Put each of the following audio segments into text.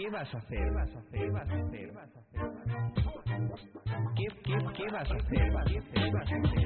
¿Qué vas a hacer? ¿Qué vas a hacer? ¿Qué vas a hacer? ¿Qué vas a hacer? ¿Qué vas a hacer?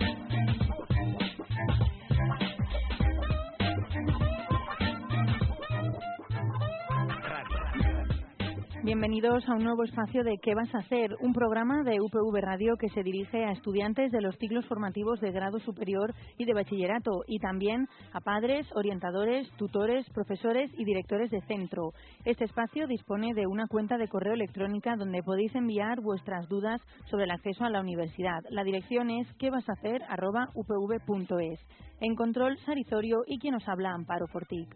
Bienvenidos a un nuevo espacio de ¿Qué vas a hacer? Un programa de UPV Radio que se dirige a estudiantes de los ciclos formativos de grado superior y de bachillerato y también a padres, orientadores, tutores, profesores y directores de centro. Este espacio dispone de una cuenta de correo electrónica donde podéis enviar vuestras dudas sobre el acceso a la universidad. La dirección es quevasahacer@upv.es. En control, Sarizorio y quien os habla, Amparo Fortic.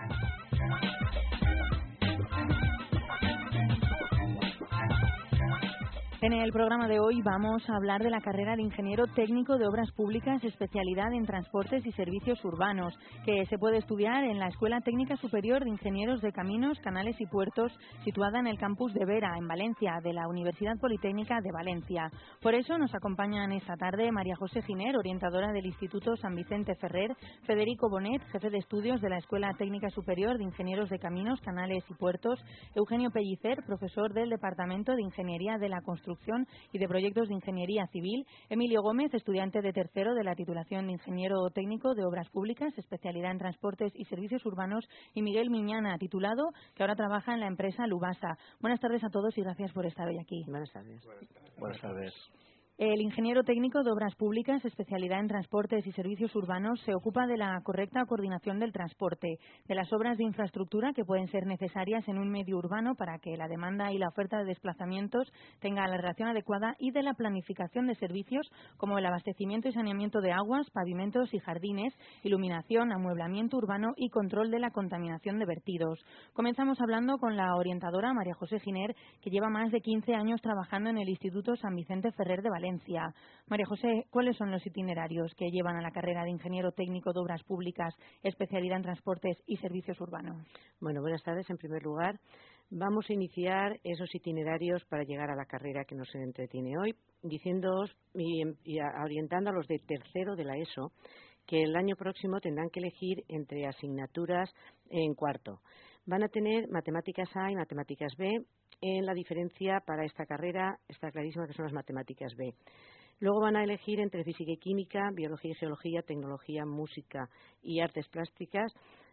En el programa de hoy vamos a hablar de la carrera de Ingeniero Técnico de Obras Públicas, especialidad en Transportes y Servicios Urbanos, que se puede estudiar en la Escuela Técnica Superior de Ingenieros de Caminos, Canales y Puertos, situada en el campus de Vera, en Valencia, de la Universidad Politécnica de Valencia. Por eso nos acompañan esta tarde María José Giner, orientadora del Instituto San Vicente Ferrer, Federico Bonet, jefe de estudios de la Escuela Técnica Superior de Ingenieros de Caminos, Canales y Puertos, Eugenio Pellicer, profesor del Departamento de Ingeniería de la Construcción y de Proyectos de Ingeniería Civil, Emilio Gómez, estudiante de tercero de la titulación de Ingeniero Técnico de Obras Públicas, especialidad en Transportes y Servicios Urbanos, y Miguel Miñana, titulado, que ahora trabaja en la empresa Lubasa. Buenas tardes a todos y gracias por estar hoy aquí. Buenas tardes. Buenas tardes. El ingeniero técnico de Obras Públicas, especialidad en Transportes y Servicios Urbanos, se ocupa de la correcta coordinación del transporte, de las obras de infraestructura que pueden ser necesarias en un medio urbano para que la demanda y la oferta de desplazamientos tenga la relación adecuada y de la planificación de servicios como el abastecimiento y saneamiento de aguas, pavimentos y jardines, iluminación, amueblamiento urbano y control de la contaminación de vertidos. Comenzamos hablando con la orientadora María José Giner, que lleva más de 15 años trabajando en el Instituto San Vicente Ferrer de Valencia. María José, ¿cuáles son los itinerarios que llevan a la carrera de Ingeniero Técnico de Obras Públicas, especialidad en Transportes y Servicios Urbanos? Bueno, buenas tardes. En primer lugar, vamos a iniciar esos itinerarios para llegar a la carrera que nos entretiene hoy, diciéndoos y orientando a los de tercero de la ESO que el año próximo tendrán que elegir entre asignaturas en cuarto. Van a tener matemáticas A y matemáticas B. En la diferencia para esta carrera está clarísima que son las matemáticas B. Luego van a elegir entre física y química, biología y geología, tecnología, música y artes plásticas.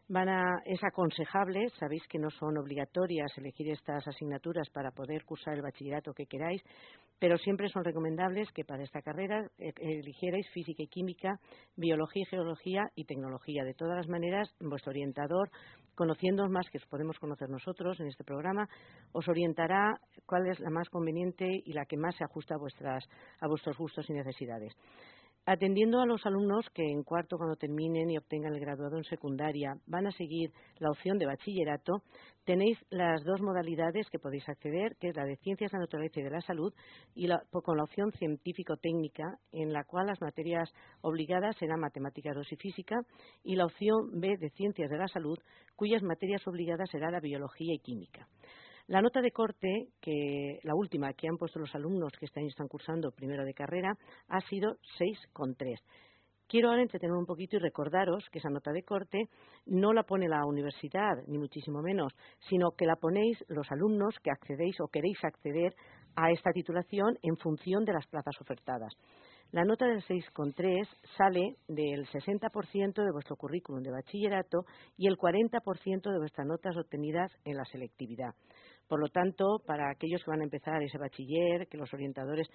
Es aconsejable, sabéis que no son obligatorias elegir estas asignaturas para poder cursar el bachillerato que queráis, pero siempre son recomendables que para esta carrera eligierais física y química, biología y geología y tecnología. De todas las maneras, vuestro orientador, conociéndoos más que os podemos conocer nosotros en este programa, os orientará cuál es la más conveniente y la que más se ajusta a vuestros gustos y necesidades. Atendiendo a los alumnos que en cuarto, cuando terminen y obtengan el graduado en secundaria, van a seguir la opción de bachillerato, tenéis las dos modalidades que podéis acceder, que es la de Ciencias de la Naturaleza y de la Salud, y con la opción científico-técnica, en la cual las materias obligadas serán Matemáticas 2 y Física, y la opción B de Ciencias de la Salud, cuyas materias obligadas será la Biología y Química. La nota de corte, que la última que han puesto los alumnos que este año están cursando primero de carrera, ha sido 6,3. Quiero ahora entretener un poquito y recordaros que esa nota de corte no la pone la universidad, ni muchísimo menos, sino que la ponéis los alumnos que accedéis o queréis acceder a esta titulación en función de las plazas ofertadas. La nota del 6,3 sale del 60% de vuestro currículum de bachillerato y el 40% de vuestras notas obtenidas en la selectividad. Por lo tanto, para aquellos que van a empezar ese bachiller, que los orientadores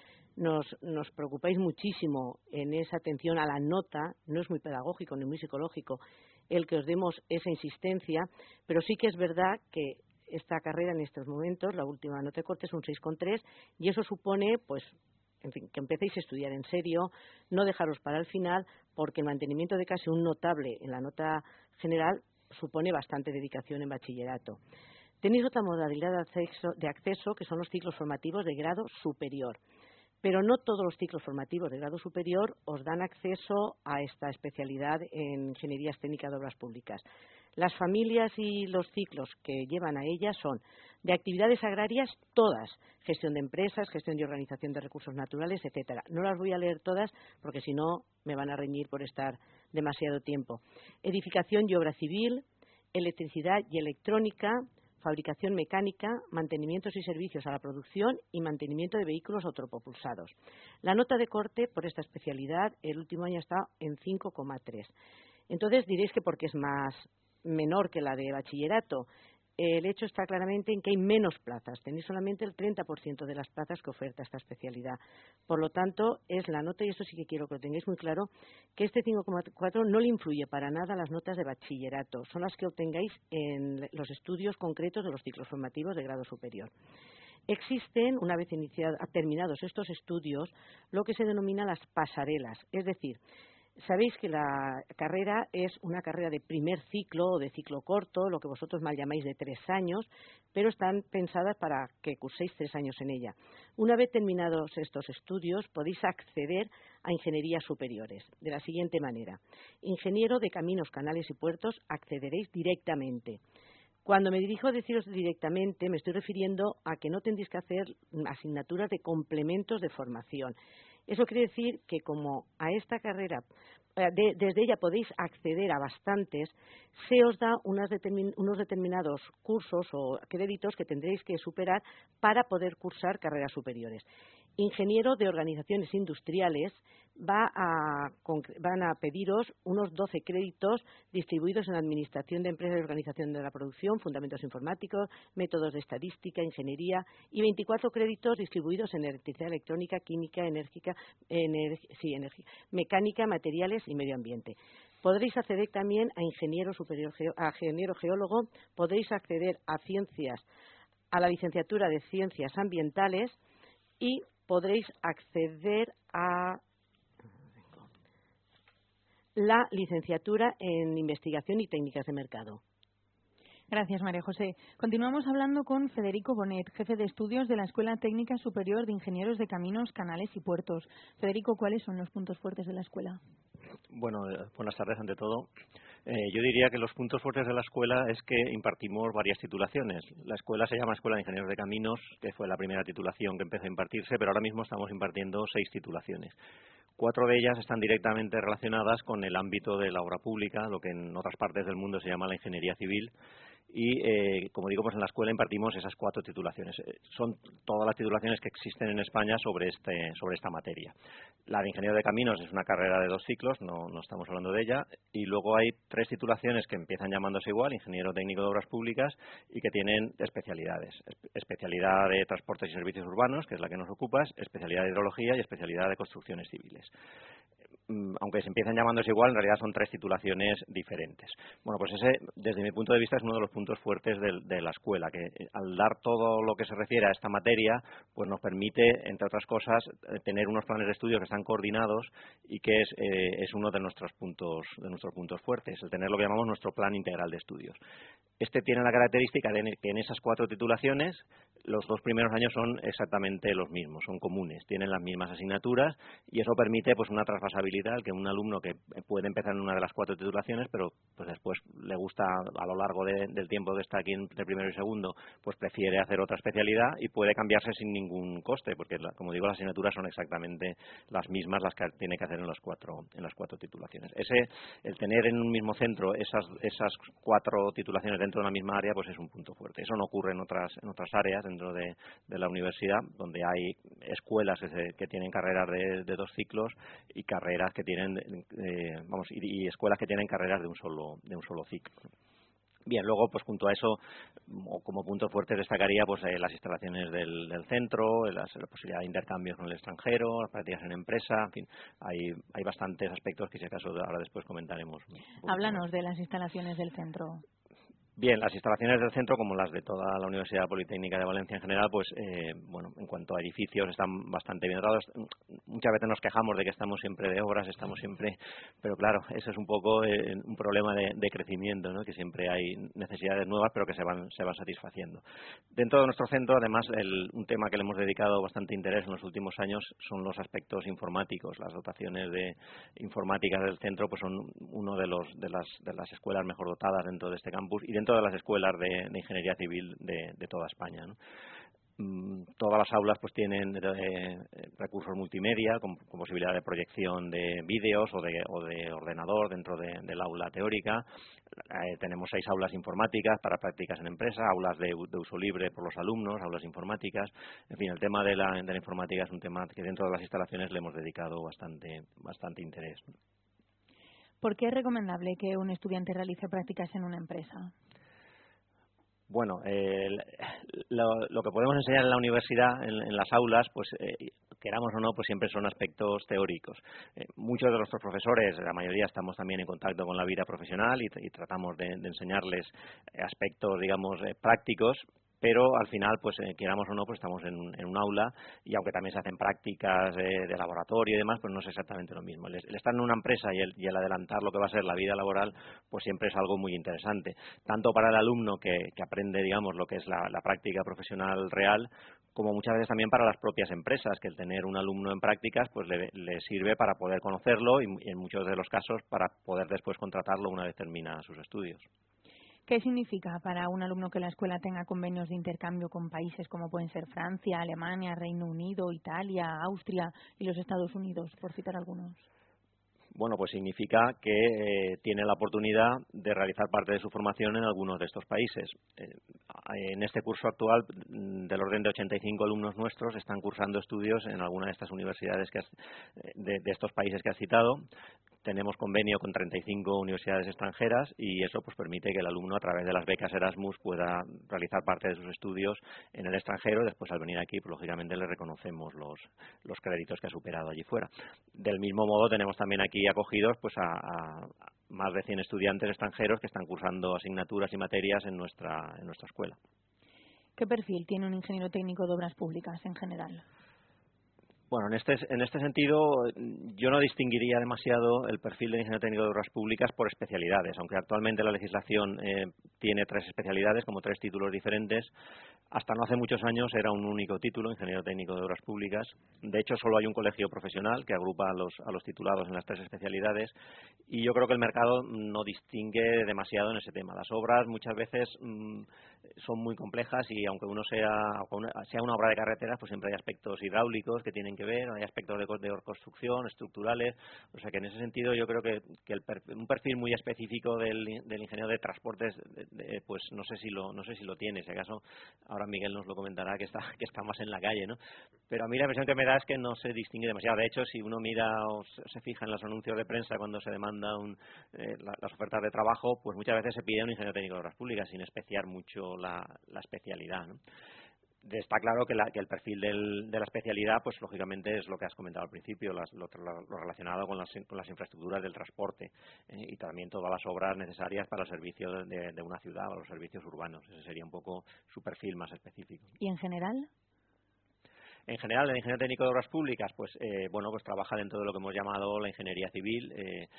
nos preocupáis muchísimo en esa atención a la nota, no es muy pedagógico ni muy psicológico el que os demos esa insistencia, pero sí que es verdad que esta carrera en estos momentos, la última nota de corte es un 6,3 y eso supone, pues, en fin, que empecéis a estudiar en serio, no dejaros para el final, porque el mantenimiento de casi un notable en la nota general supone bastante dedicación en bachillerato. Tenéis otra modalidad de acceso, que son los ciclos formativos de grado superior. Pero no todos los ciclos formativos de grado superior os dan acceso a esta especialidad en Ingenierías Técnicas de Obras Públicas. Las familias y los ciclos que llevan a ellas son de actividades agrarias todas, gestión de empresas, gestión y organización de recursos naturales, etcétera. No las voy a leer todas porque si no me van a reñir por estar demasiado tiempo. Edificación y obra civil, electricidad y electrónica, fabricación mecánica, mantenimientos y servicios a la producción y mantenimiento de vehículos autopropulsados. La nota de corte por esta especialidad el último año está en 5,3. Entonces diréis que porque es menor que la de bachillerato. El hecho está claramente en que hay menos plazas. Tenéis solamente el 30% de las plazas que oferta esta especialidad. Por lo tanto, es la nota, y esto sí que quiero que lo tengáis muy claro, que este 5,4 no le influye para nada a las notas de bachillerato. Son las que obtengáis en los estudios concretos de los ciclos formativos de grado superior. Existen, una vez terminados estos estudios, lo que se denomina las pasarelas, es decir, sabéis que la carrera es una carrera de primer ciclo o de ciclo corto, lo que vosotros mal llamáis de 3 años, pero están pensadas para que curséis 3 años en ella. Una vez terminados estos estudios, podéis acceder a ingenierías superiores de la siguiente manera. Ingeniero de caminos, canales y puertos, accederéis directamente. Cuando me dirijo a deciros directamente, me estoy refiriendo a que no tendréis que hacer asignaturas de complementos de formación. Eso quiere decir que como a esta carrera, desde ella podéis acceder a bastantes, se os da unos determinados cursos o créditos que tendréis que superar para poder cursar carreras superiores. Ingeniero de organizaciones industriales van a pediros unos 12 créditos distribuidos en administración de empresas y organización de la producción, fundamentos informáticos, métodos de estadística, ingeniería y 24 créditos distribuidos en electricidad, electrónica, química, mecánica, materiales y medio ambiente. Podréis acceder también a ingeniero geólogo, podréis acceder a la licenciatura de ciencias ambientales y podréis acceder a la licenciatura en investigación y técnicas de mercado. Gracias, María José. Continuamos hablando con Federico Bonet, jefe de estudios de la Escuela Técnica Superior de Ingenieros de Caminos, Canales y Puertos. Federico, ¿cuáles son los puntos fuertes de la escuela? Bueno, buenas tardes ante todo. Yo diría que los puntos fuertes de la escuela es que impartimos varias titulaciones. La escuela se llama Escuela de Ingenieros de Caminos, que fue la primera titulación que empezó a impartirse, pero ahora mismo estamos impartiendo 6 titulaciones. 4 de ellas están directamente relacionadas con el ámbito de la obra pública, lo que en otras partes del mundo se llama la ingeniería civil. Y, como digo, pues en la escuela impartimos esas 4 titulaciones. Son todas las titulaciones que existen en España sobre esta materia. La de Ingeniero de Caminos es una carrera de 2 ciclos, no estamos hablando de ella. Y luego hay 3 titulaciones que empiezan llamándose igual, Ingeniero Técnico de Obras Públicas, y que tienen especialidades. Especialidad de Transportes y Servicios Urbanos, que es la que nos ocupa, especialidad de Hidrología y especialidad de Construcciones Civiles. Aunque se empiezan llamándose igual, en realidad son 3 titulaciones diferentes. Bueno, pues ese, desde mi punto de vista, es uno de los puntos fuertes de la escuela, que al dar todo lo que se refiere a esta materia, pues nos permite, entre otras cosas, tener unos planes de estudio que están coordinados y que es uno de nuestros puntos fuertes, el tener lo que llamamos nuestro plan integral de estudios. Este tiene la característica de que en esas 4 titulaciones los 2 primeros años son exactamente los mismos, son comunes, tienen las mismas asignaturas y eso permite pues una transversabilidad, que un alumno que puede empezar en una de las 4 titulaciones, pero pues después le gusta a lo largo del tiempo que está aquí entre primero y segundo, pues prefiere hacer otra especialidad y puede cambiarse sin ningún coste, porque como digo, las asignaturas son exactamente las mismas las que tiene que hacer en las 4 titulaciones. El tener en un mismo centro esas 4 titulaciones dentro de una misma área, pues es un punto fuerte. Eso no ocurre en otras áreas dentro de la universidad, donde hay escuelas que tienen carreras de 2 ciclos y carreras que tienen y escuelas que tienen carreras de un solo ciclo. Bien, luego, pues junto a eso, como punto fuerte destacaría pues las instalaciones del centro, la posibilidad de intercambios con el extranjero, las prácticas en empresa, en fin, hay bastantes aspectos que si acaso ahora después comentaremos. Háblanos de las instalaciones del centro. Bien, las instalaciones del centro, como las de toda la Universidad Politécnica de Valencia en general, pues en cuanto a edificios están bastante bien dotados. Muchas veces nos quejamos de que estamos siempre de obras, pero claro, eso es un poco un problema de crecimiento, ¿no? Que siempre hay necesidades nuevas, pero que se van satisfaciendo. Dentro de nuestro centro, además, un tema que le hemos dedicado bastante interés en los últimos años son los aspectos informáticos. Las dotaciones de informática del centro pues son uno de las escuelas mejor dotadas dentro de este campus y dentro de las escuelas de ingeniería civil de toda España, ¿no? Todas las aulas pues tienen recursos multimedia con posibilidad de proyección de vídeos o de ordenador dentro del aula teórica. Tenemos 6 aulas informáticas para prácticas en empresa, aulas de uso libre por los alumnos, aulas informáticas. En fin, el tema de la informática es un tema que dentro de las instalaciones le hemos dedicado bastante interés. ¿Por qué es recomendable que un estudiante realice prácticas en una empresa? Bueno, lo que podemos enseñar en la universidad, en las aulas, pues queramos o no, pues siempre son aspectos teóricos. Muchos de nuestros profesores, la mayoría, estamos también en contacto con la vida profesional y tratamos de enseñarles aspectos, digamos, prácticos. Pero al final, pues queramos o no, pues estamos en un aula y aunque también se hacen prácticas de laboratorio y demás, pues no es exactamente lo mismo. El estar en una empresa y el adelantar lo que va a ser la vida laboral, pues siempre es algo muy interesante. Tanto para el alumno que aprende, digamos, lo que es la práctica profesional real, como muchas veces también para las propias empresas, que el tener un alumno en prácticas pues le sirve para poder conocerlo y en muchos de los casos para poder después contratarlo una vez termina sus estudios. ¿Qué significa para un alumno que la escuela tenga convenios de intercambio con países como pueden ser Francia, Alemania, Reino Unido, Italia, Austria y los Estados Unidos, por citar algunos? Bueno, pues significa que tiene la oportunidad de realizar parte de su formación en algunos de estos países. En este curso actual, del orden de 85 alumnos nuestros están cursando estudios en alguna de estas universidades de estos países que has citado. Tenemos convenio con 35 universidades extranjeras y eso pues permite que el alumno, a través de las becas Erasmus, pueda realizar parte de sus estudios en el extranjero. Después, al venir aquí, pues, lógicamente le reconocemos los créditos que ha superado allí fuera. Del mismo modo, tenemos también aquí acogidos pues a más de 100 estudiantes extranjeros que están cursando asignaturas y materias en nuestra escuela. ¿Qué perfil tiene un ingeniero técnico de obras públicas en general? Bueno, en este sentido, yo no distinguiría demasiado el perfil de ingeniero técnico de obras públicas por especialidades, aunque actualmente la legislación tiene 3 especialidades, como 3 títulos diferentes. Hasta no hace muchos años era un único título, ingeniero técnico de obras públicas. De hecho, solo hay un colegio profesional que agrupa a los titulados en las 3 especialidades y yo creo que el mercado no distingue demasiado en ese tema. Las obras muchas veces son muy complejas y aunque sea una obra de carreteras, pues siempre hay aspectos hidráulicos que tienen que ver, hay aspectos de construcción, estructurales. O sea que en ese sentido yo creo que un perfil muy específico del ingeniero de transportes, pues no sé si lo tiene. Si acaso ahora Miguel nos lo comentará, que está más en la calle, ¿no? Pero a mí la impresión que me da es que no se distingue demasiado. De hecho, si uno mira o se fija en los anuncios de prensa cuando se demanda las ofertas de trabajo, pues muchas veces se pide un ingeniero técnico de obras públicas sin especiar mucho la especialidad, ¿no? Está claro que el perfil de la especialidad, pues lógicamente es lo que has comentado al principio, lo relacionado con las infraestructuras del transporte y también todas las obras necesarias para el servicio de una ciudad o los servicios urbanos. Ese sería un poco su perfil más específico. ¿Y en general? En general, el ingeniero técnico de obras públicas, pues pues trabaja dentro de lo que hemos llamado la ingeniería civil.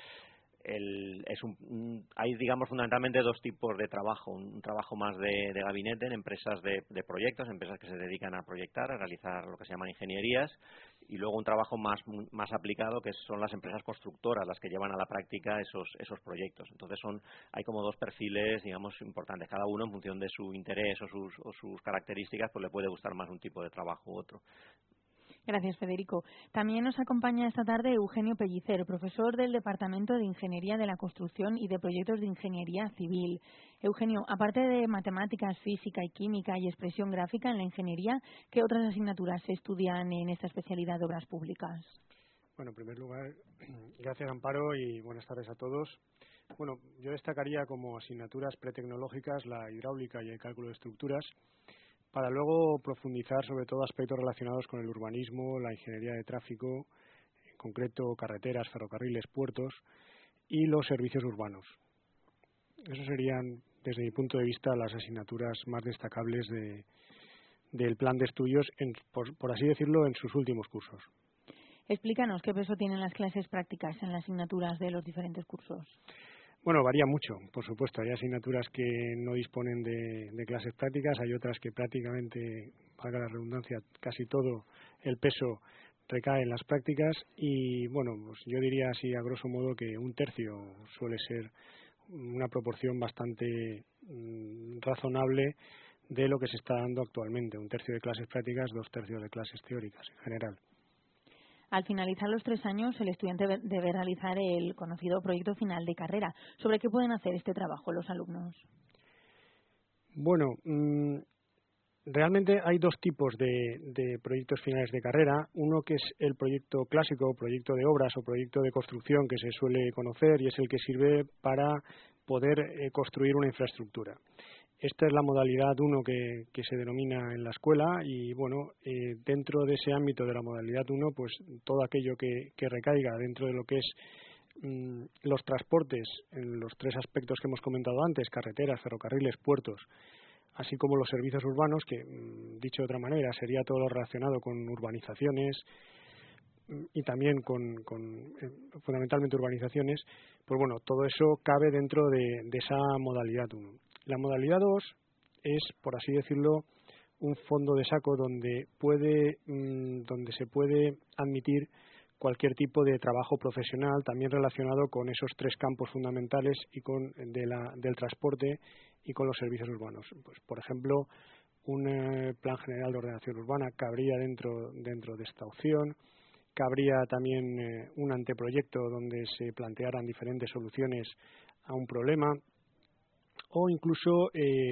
Hay, digamos, fundamentalmente 2 tipos de trabajo. Un trabajo más de gabinete en empresas de proyectos, empresas que se dedican a proyectar, a realizar lo que se llaman ingenierías, y luego un trabajo más aplicado, que son las empresas constructoras, las que llevan a la práctica esos proyectos. Entonces hay como 2 perfiles, digamos, importantes. Cada uno, en función de su interés o sus características, pues le puede gustar más un tipo de trabajo u otro. Gracias, Federico. También nos acompaña esta tarde Eugenio Pellicer, profesor del Departamento de Ingeniería de la Construcción y de Proyectos de Ingeniería Civil. Eugenio, aparte de matemáticas, física y química y expresión gráfica en la ingeniería, ¿qué otras asignaturas se estudian en esta especialidad de obras públicas? Bueno, en primer lugar, gracias, Amparo, y buenas tardes a todos. Bueno, yo destacaría como asignaturas pretecnológicas la hidráulica y el cálculo de estructuras, para luego profundizar sobre todo aspectos relacionados con el urbanismo, la ingeniería de tráfico, en concreto carreteras, ferrocarriles, puertos y los servicios urbanos. Esos serían, desde mi punto de vista, las asignaturas más destacables del plan de estudios, por así decirlo, en sus últimos cursos. Explícanos qué peso tienen las clases prácticas en las asignaturas de los diferentes cursos. Bueno, varía mucho, por supuesto. Hay asignaturas que no disponen de clases prácticas, hay otras que prácticamente, valga la redundancia, casi todo el peso recae en las prácticas y, bueno, pues yo diría así a grosso modo que 1/3 suele ser una proporción bastante razonable de lo que se está dando actualmente, 1/3 de clases prácticas, 2/3 de clases teóricas en general. Al finalizar los 3 años, el estudiante debe realizar el conocido proyecto final de carrera. ¿Sobre qué pueden hacer este trabajo los alumnos? Bueno, realmente hay 2 tipos de proyectos finales de carrera. Uno que es el proyecto clásico, proyecto de obras o proyecto de construcción que se suele conocer y es el que sirve para poder construir una infraestructura. Esta es la modalidad 1 que se denomina en la escuela y, bueno, dentro de ese ámbito de la modalidad 1, pues todo aquello que recaiga dentro de lo que es los transportes en los 3 aspectos que hemos comentado antes, carreteras, ferrocarriles, puertos, así como los servicios urbanos, que, dicho de otra manera, sería todo lo relacionado con urbanizaciones y también con fundamentalmente urbanizaciones, pues bueno, todo eso cabe dentro de esa modalidad 1. La modalidad 2 es, por así decirlo, un fondo de saco donde se puede admitir cualquier tipo de trabajo profesional, también relacionado con esos 3 campos fundamentales y del transporte y con los servicios urbanos. Pues, por ejemplo, un plan general de ordenación urbana cabría dentro de esta opción. Cabría también un anteproyecto donde se plantearan diferentes soluciones a un problema, o incluso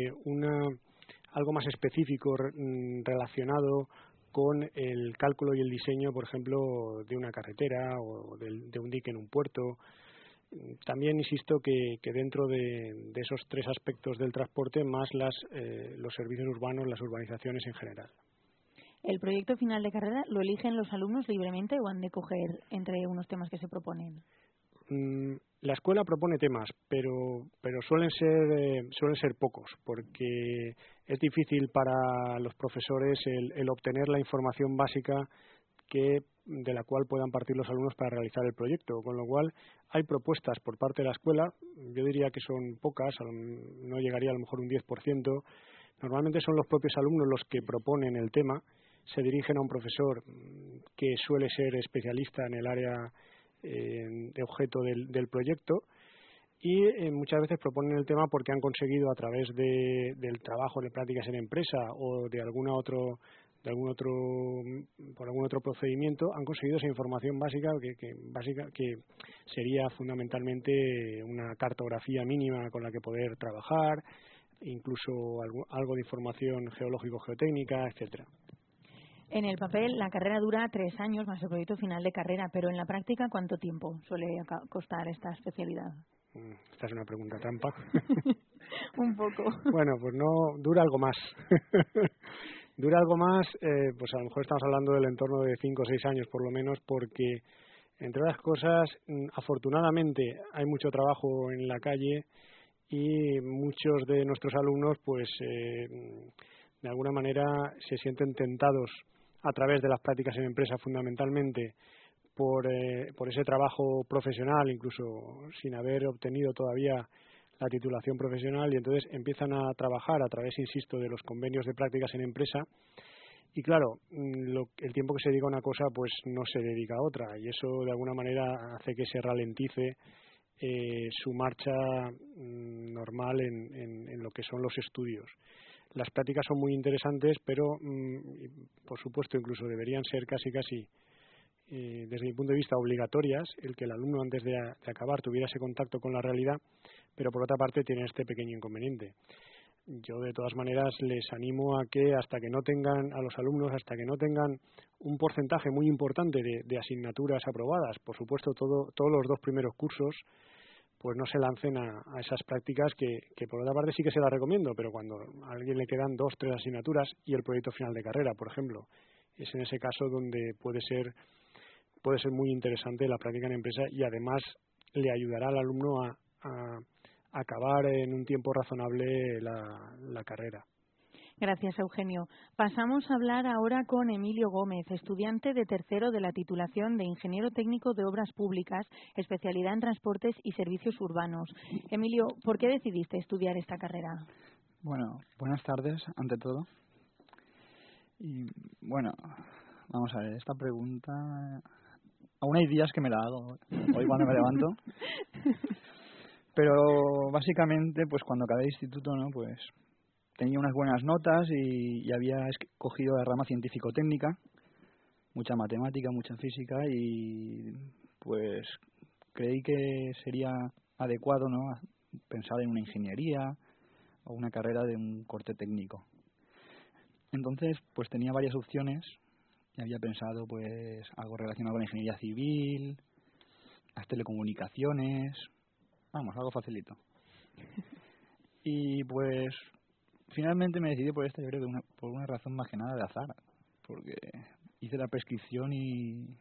algo más específico relacionado con el cálculo y el diseño, por ejemplo, de una carretera o de un dique en un puerto. También insisto que dentro de esos 3 aspectos del transporte, más los servicios urbanos, las urbanizaciones en general. ¿El proyecto final de carrera lo eligen los alumnos libremente o han de coger entre unos temas que se proponen? La escuela propone temas, pero suelen ser pocos, porque es difícil para los profesores el obtener la información básica de la cual puedan partir los alumnos para realizar el proyecto, con lo cual hay propuestas por parte de la escuela. Yo diría que son pocas, no llegaría a lo mejor un 10%. Normalmente son los propios alumnos los que proponen el tema, se dirigen a un profesor que suele ser especialista en el área de objeto del proyecto y muchas veces proponen el tema porque han conseguido a través del trabajo de prácticas en empresa o por algún otro procedimiento, han conseguido esa información básica que sería fundamentalmente una cartografía mínima con la que poder trabajar, incluso algo de información geológico-geotécnica, etcétera. En el papel, la carrera dura 3 años más el proyecto final de carrera, pero en la práctica, ¿cuánto tiempo suele costar esta especialidad? Esta es una pregunta trampa. Un poco. Bueno, pues no, dura algo más. Dura algo más, pues a lo mejor estamos hablando del entorno de 5 o 6 años por lo menos, porque, entre otras cosas, afortunadamente hay mucho trabajo en la calle y muchos de nuestros alumnos, pues, de alguna manera se sienten tentados a través de las prácticas en empresa fundamentalmente por ese trabajo profesional, incluso sin haber obtenido todavía la titulación profesional, y entonces empiezan a trabajar a través, insisto, de los convenios de prácticas en empresa y claro, el tiempo que se dedica a una cosa pues no se dedica a otra y eso de alguna manera hace que se ralentice su marcha normal en lo que son los estudios. Las prácticas son muy interesantes, pero por supuesto incluso deberían ser casi desde mi punto de vista obligatorias, el que el alumno antes de acabar tuviera ese contacto con la realidad, pero por otra parte tiene este pequeño inconveniente. Yo de todas maneras les animo a que hasta que no tengan un porcentaje muy importante de asignaturas aprobadas, por supuesto todos los 2 primeros cursos, pues no se lancen a esas prácticas que por otra parte sí que se las recomiendo, pero cuando a alguien le quedan 2 o 3 asignaturas y el proyecto final de carrera, por ejemplo, es en ese caso donde puede ser muy interesante la práctica en empresa y además le ayudará al alumno a acabar en un tiempo razonable la carrera. Gracias, Eugenio. Pasamos a hablar ahora con Emilio Gómez, estudiante de tercero de la titulación de Ingeniero Técnico de Obras Públicas, especialidad en Transportes y Servicios Urbanos. Emilio, ¿por qué decidiste estudiar esta carrera? Bueno, buenas tardes, ante todo. Y bueno, vamos a ver, esta pregunta... Aún hay días que me la hago, hoy cuando me levanto. Pero básicamente, pues cuando acabé el instituto, ¿no? Pues tenía unas buenas notas y había cogido la rama científico-técnica, mucha matemática, mucha física, y pues creí que sería adecuado, ¿no?, pensar en una ingeniería o una carrera de un corte técnico. Entonces, pues tenía varias opciones y había pensado pues algo relacionado con la ingeniería civil, las telecomunicaciones, vamos, algo facilito. Y pues finalmente me decidí por esta, yo creo que por una razón más que nada de azar, porque hice la prescripción y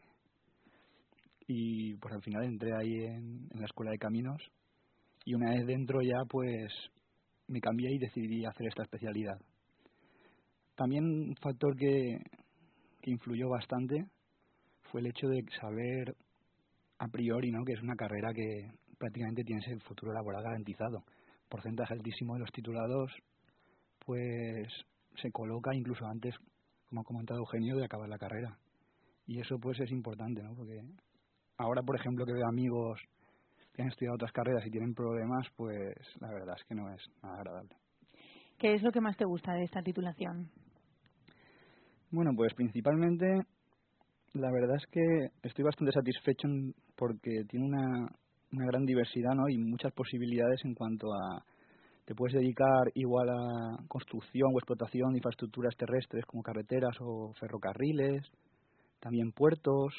pues al final entré ahí en la escuela de caminos, y una vez dentro ya pues me cambié y decidí hacer esta especialidad. También un factor que influyó bastante fue el hecho de saber a priori, ¿no?, que es una carrera que prácticamente tiene ese futuro laboral garantizado. Porcentaje altísimo de los titulados pues se coloca incluso antes, como ha comentado Eugenio, de acabar la carrera. Y eso pues es importante, ¿no?, porque ahora, por ejemplo, que veo amigos que han estudiado otras carreras y tienen problemas, pues la verdad es que no es nada agradable. ¿Qué es lo que más te gusta de esta titulación? Bueno, pues principalmente la verdad es que estoy bastante satisfecho porque tiene una gran diversidad, ¿no?, y muchas posibilidades en cuanto a te puedes dedicar igual a construcción o explotación de infraestructuras terrestres como carreteras o ferrocarriles, también puertos,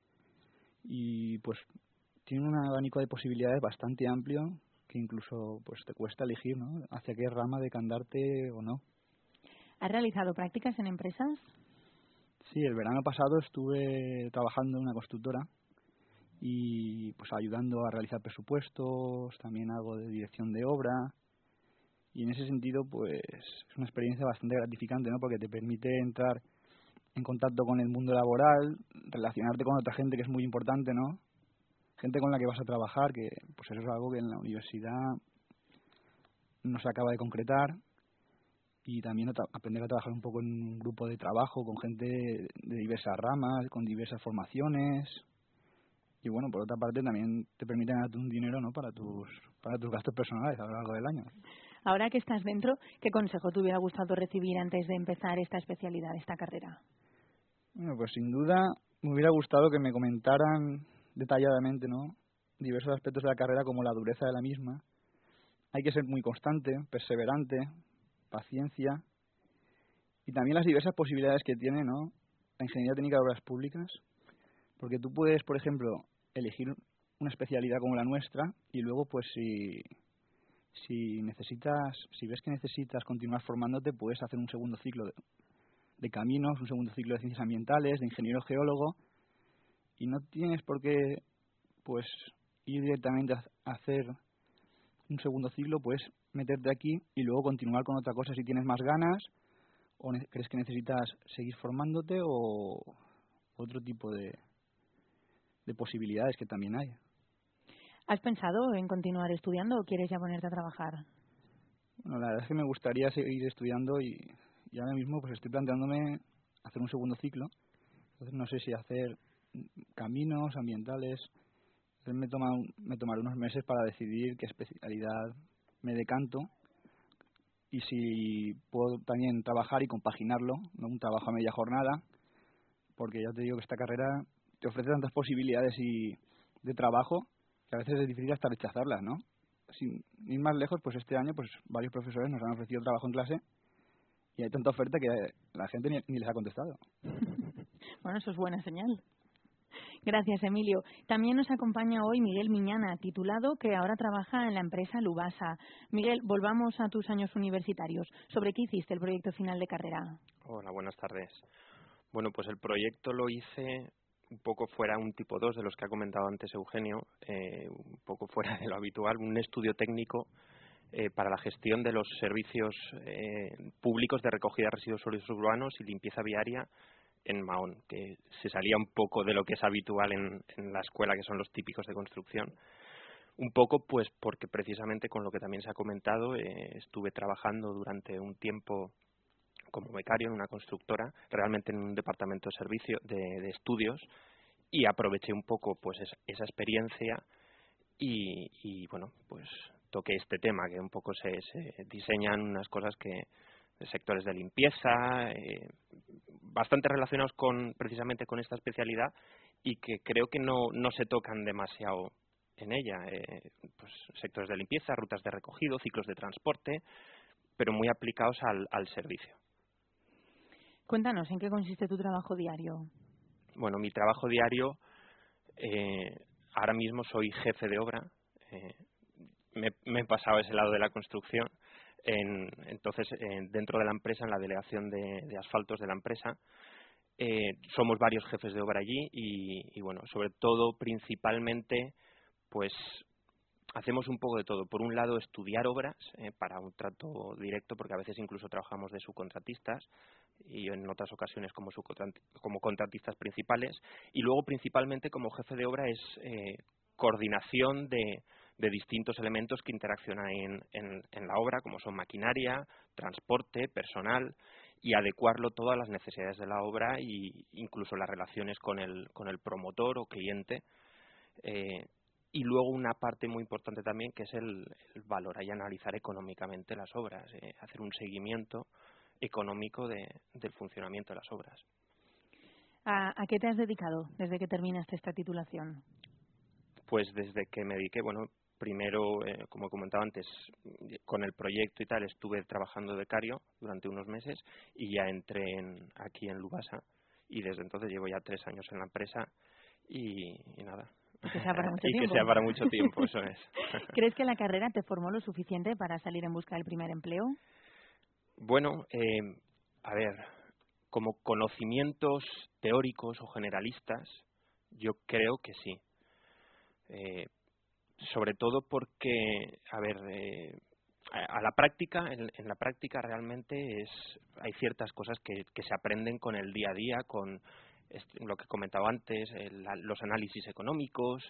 y pues tiene un abanico de posibilidades bastante amplio que incluso pues te cuesta elegir, ¿no?, hacia qué rama decantarte o no. ¿Has realizado prácticas en empresas? Sí, el verano pasado estuve trabajando en una constructora y pues ayudando a realizar presupuestos, también algo de dirección de obra, y en ese sentido pues es una experiencia bastante gratificante, ¿no?, porque te permite entrar en contacto con el mundo laboral, relacionarte con otra gente, que es muy importante, ¿no?, gente con la que vas a trabajar, que pues eso es algo que en la universidad no se acaba de concretar, y también aprender a trabajar un poco en un grupo de trabajo con gente de diversas ramas, con diversas formaciones, y bueno, por otra parte también te permite ganarte un dinero, ¿no?, para tus gastos personales a lo largo del año. Ahora que estás dentro, ¿qué consejo te hubiera gustado recibir antes de empezar esta especialidad, esta carrera? Bueno, pues sin duda me hubiera gustado que me comentaran detalladamente, ¿no?, diversos aspectos de la carrera, como la dureza de la misma. Hay que ser muy constante, perseverante, paciencia, y también las diversas posibilidades que tiene, ¿no?, la ingeniería técnica de obras públicas, porque tú puedes, por ejemplo, elegir una especialidad como la nuestra y luego pues si ves que necesitas continuar formándote, puedes hacer un segundo ciclo de caminos, un segundo ciclo de ciencias ambientales, de ingeniero geólogo, y no tienes por qué pues ir directamente a hacer un segundo ciclo, puedes meterte aquí y luego continuar con otra cosa si tienes más ganas o crees que necesitas seguir formándote, o otro tipo de posibilidades que también hay. ¿Has pensado en continuar estudiando o quieres ya ponerte a trabajar? Bueno, la verdad es que me gustaría seguir estudiando y ahora mismo pues estoy planteándome hacer un segundo ciclo. Entonces no sé si hacer caminos ambientales. Entonces me tomaré unos meses para decidir qué especialidad me decanto y si puedo también trabajar y compaginarlo, ¿no?, un trabajo a media jornada, porque ya te digo que esta carrera te ofrece tantas posibilidades de trabajo que a veces es difícil hasta rechazarlas, ¿no? Sin ir más lejos, pues este año pues varios profesores nos han ofrecido trabajo en clase y hay tanta oferta que la gente ni les ha contestado. Bueno, eso es buena señal. Gracias, Emilio. También nos acompaña hoy Miguel Miñana, titulado, que ahora trabaja en la empresa Lubasa. Miguel, volvamos a tus años universitarios. ¿Sobre qué hiciste el proyecto final de carrera? Hola, buenas tardes. Bueno, pues el proyecto lo hice un poco fuera, un tipo 2 de los que ha comentado antes Eugenio, un poco fuera de lo habitual, un estudio técnico para la gestión de los servicios públicos de recogida de residuos sólidos urbanos y limpieza viaria en Mahón, que se salía un poco de lo que es habitual en la escuela, que son los típicos de construcción. Un poco pues porque precisamente con lo que también se ha comentado, estuve trabajando durante un tiempo como becario en una constructora, realmente en un departamento de servicio de estudios, y aproveché un poco pues esa experiencia y bueno, pues toqué este tema, que un poco se diseñan unas cosas que sectores de limpieza, bastante relacionados precisamente con esta especialidad y que creo que no se tocan demasiado en ella. Pues sectores de limpieza, rutas de recogido, ciclos de transporte, pero muy aplicados al servicio. Cuéntanos, ¿en qué consiste tu trabajo diario? Bueno, mi trabajo diario, ahora mismo soy jefe de obra. Me he pasado a ese lado de la construcción. Entonces, dentro de la empresa, en la delegación de asfaltos de la empresa, somos varios jefes de obra allí y bueno, sobre todo, principalmente, pues hacemos un poco de todo. Por un lado, estudiar obras para un trato directo, porque a veces incluso trabajamos de subcontratistas y en otras ocasiones como contratistas principales. Y luego, principalmente, como jefe de obra, es coordinación de distintos elementos que interaccionan en la obra, como son maquinaria, transporte, personal, y adecuarlo todo a las necesidades de la obra e incluso las relaciones con el promotor o cliente. Y luego una parte muy importante también, que es el valorar y analizar económicamente las obras, hacer un seguimiento económico del funcionamiento de las obras. ¿A qué te has dedicado desde que terminaste esta titulación? Pues desde que me dediqué, bueno, primero, como he comentado antes, con el proyecto y tal, estuve trabajando de becario durante unos meses y ya entré aquí en Lubasa y desde entonces llevo ya 3 años en la empresa y nada. Y que sea para mucho y tiempo. que sea para mucho tiempo, eso es. ¿Crees que la carrera te formó lo suficiente para salir en busca del primer empleo? Bueno, a ver, como conocimientos teóricos o generalistas, yo creo que sí. Sobre todo porque, a ver, a la práctica, en la práctica realmente hay ciertas cosas que se aprenden con el día a día, con lo que he comentado antes, los análisis económicos,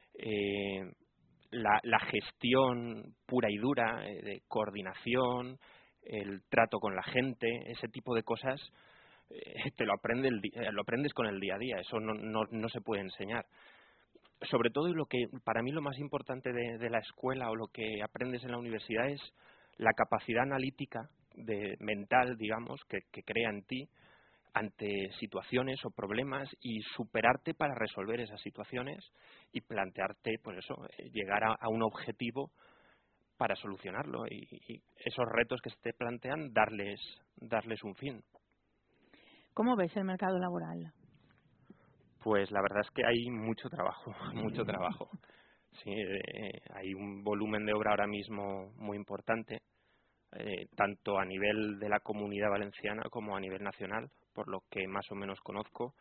la gestión pura y dura, de coordinación, el trato con la gente, ese tipo de cosas, te lo aprendes con el día a día, eso no se puede enseñar. Sobre todo, y lo que para mí lo más importante de la escuela o lo que aprendes en la universidad es la capacidad analítica mental, digamos, que crea en ti ante situaciones o problemas y superarte para resolver esas situaciones y plantearte, pues eso, llegar a un objetivo para solucionarlo y esos retos que se te plantean, darles un fin. ¿Cómo ves el mercado laboral? Pues la verdad es que hay mucho trabajo, mucho trabajo. Sí, hay un volumen de obra ahora mismo muy importante, tanto a nivel de la Comunidad Valenciana como a nivel nacional, por lo que más o menos conozco.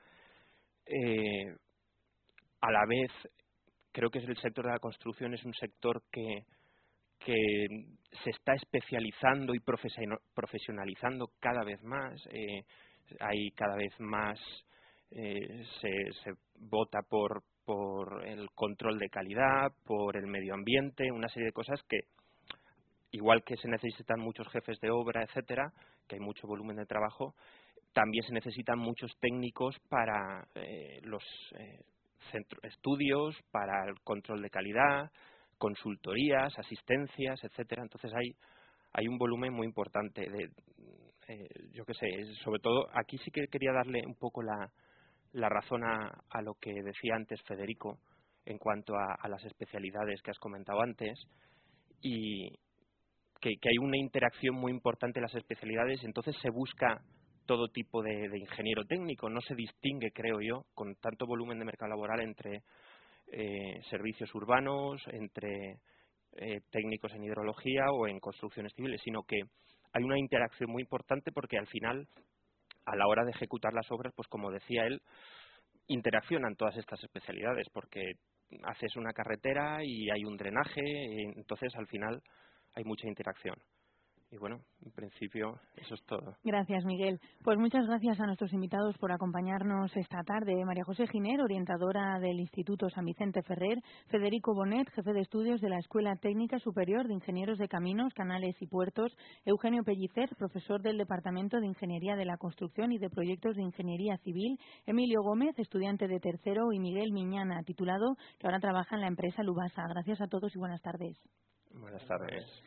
A la vez, creo que el sector de la construcción es un sector que se está especializando y profesionalizando cada vez más. Hay cada vez más, se vota por el control de calidad, por el medio ambiente, una serie de cosas que, igual que se necesitan muchos jefes de obra, etcétera, que hay mucho volumen de trabajo, también se necesitan muchos técnicos para los estudios, para el control de calidad, consultorías, asistencias, etcétera. Entonces hay un volumen muy importante de, yo qué sé, sobre todo aquí sí que quería darle un poco la razón a lo que decía antes Federico en cuanto a las especialidades que has comentado antes, y que hay una interacción muy importante en las especialidades. Entonces se busca todo tipo de ingeniero técnico, no se distingue, creo yo, con tanto volumen de mercado laboral entre servicios urbanos, entre técnicos en hidrología o en construcciones civiles, sino que hay una interacción muy importante porque al final, a la hora de ejecutar las obras, pues como decía él, interaccionan todas estas especialidades porque haces una carretera y hay un drenaje, entonces al final hay mucha interacción. Y bueno, en principio eso es todo. Gracias, Miguel. Pues muchas gracias a nuestros invitados por acompañarnos esta tarde. María José Giner, orientadora del Instituto San Vicente Ferrer; Federico Bonet, jefe de estudios de la Escuela Técnica Superior de Ingenieros de Caminos, Canales y Puertos; Eugenio Pellicer, profesor del Departamento de Ingeniería de la Construcción y de Proyectos de Ingeniería Civil; Emilio Gómez, estudiante de tercero; y Miguel Miñana, titulado, que ahora trabaja en la empresa Lubasa. Gracias a todos y buenas tardes. Buenas tardes.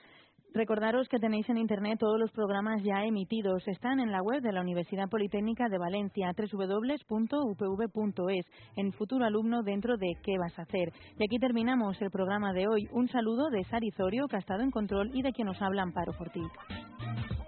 Recordaros que tenéis en Internet todos los programas ya emitidos. Están en la web de la Universidad Politécnica de Valencia, www.upv.es, en Futuro Alumno dentro de ¿Qué vas a hacer? Y aquí terminamos el programa de hoy. Un saludo de Sari Zorio, que ha estado en control, y de quien nos habla Amparo Fortic.